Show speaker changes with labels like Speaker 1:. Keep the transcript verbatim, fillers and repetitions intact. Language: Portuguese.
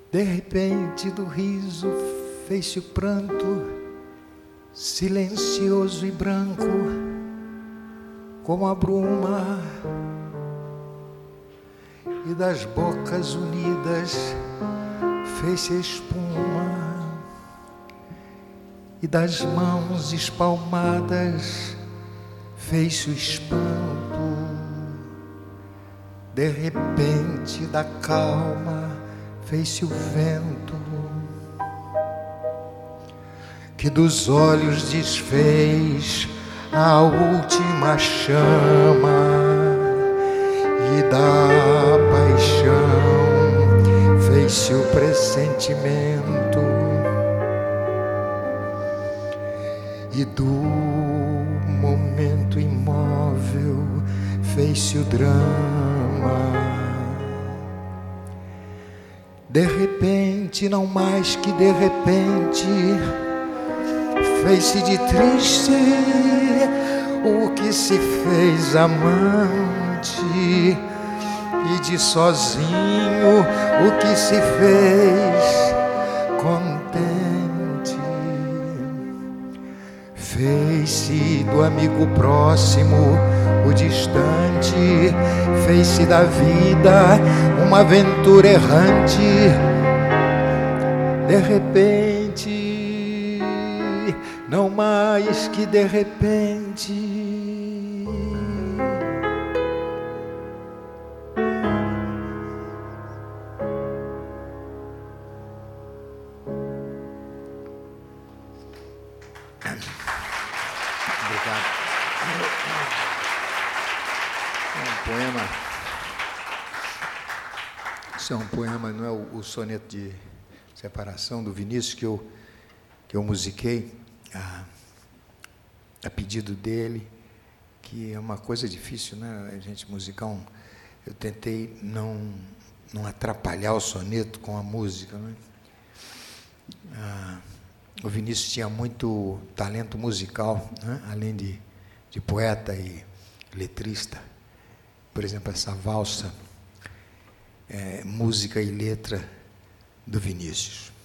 Speaker 1: De repente do riso fez-se o pranto, silencioso e branco, como a bruma, e das bocas unidas fez-se espuma, e das mãos espalmadas fez-se o espanto. De repente da calma fez-se o vento, que dos olhos desfez a última chama, e da paixão fez-se o pressentimento, e do momento imóvel fez-se o drama. De repente, não mais que de repente, fez-se de triste o que se fez amante, e de sozinho o que se fez contente. Fez-se do amigo próximo o distante, fez-se da vida uma aventura errante. De repente, não mais que de repente, obrigado. É um poema. Isso é um poema, não é o, o soneto de separação do Vinícius que eu, que eu musiquei a, a pedido dele, que é uma coisa difícil, né? A gente musicar um. Eu tentei não, não atrapalhar o soneto com a música, né? Ah, o Vinícius tinha muito talento musical, né? Além de, de poeta e letrista. Por exemplo, essa valsa, é, música e letra do Vinícius.